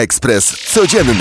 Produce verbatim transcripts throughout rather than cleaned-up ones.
Ekspres Codzienny.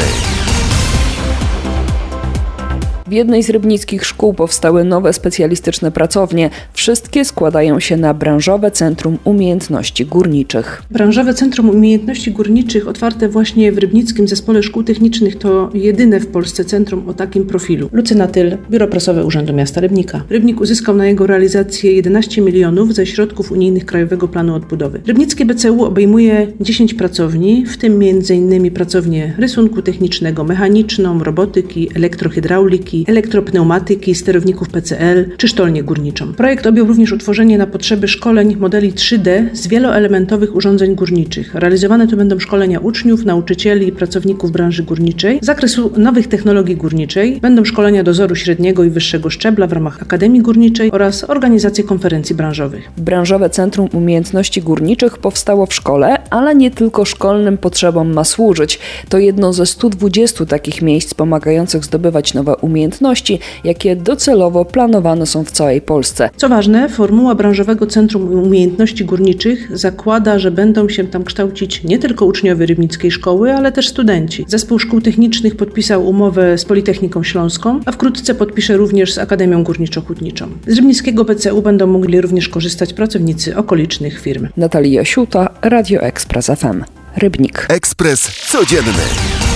W jednej z rybnickich szkół powstały nowe specjalistyczne pracownie. Wszystkie składają się na Branżowe Centrum Umiejętności Górniczych. Branżowe Centrum Umiejętności Górniczych otwarte właśnie w Rybnickim Zespole Szkół Technicznych to jedyne w Polsce centrum o takim profilu. Lucyna Tyl, Biuro Prasowe Urzędu Miasta Rybnika. Rybnik uzyskał na jego realizację jedenaście milionów ze środków unijnych Krajowego Planu Odbudowy. Rybnickie B C U obejmuje dziesięć pracowni, w tym między innymi pracownię rysunku technicznego, mechaniczną, robotyki, elektrohydrauliki, elektropneumatyki, sterowników P C L czy sztolnię górniczą. Projekt objął również utworzenie na potrzeby szkoleń modeli trzy D z wieloelementowych urządzeń górniczych. Realizowane tu będą szkolenia uczniów, nauczycieli i pracowników branży górniczej z zakresu nowych technologii górniczej. Będą szkolenia dozoru średniego i wyższego szczebla w ramach Akademii Górniczej oraz organizacje konferencji branżowych. Branżowe Centrum Umiejętności Górniczych powstało w szkole, ale nie tylko szkolnym potrzebom ma służyć. To jedno ze stu dwudziestu takich miejsc pomagających zdobywać nowe umiejętności, jakie docelowo planowane są w całej Polsce. Co ważne, formuła Branżowego Centrum Umiejętności Górniczych zakłada, że będą się tam kształcić nie tylko uczniowie Rybnickiej Szkoły, ale też studenci. Zespół Szkół Technicznych podpisał umowę z Politechniką Śląską, a wkrótce podpisze również z Akademią Górniczo-Hutniczą. Z rybnickiego B C U będą mogli również korzystać pracownicy okolicznych firm. Natalia Siuta, Radio Ekspres F M. Rybnik. Ekspres Codzienny.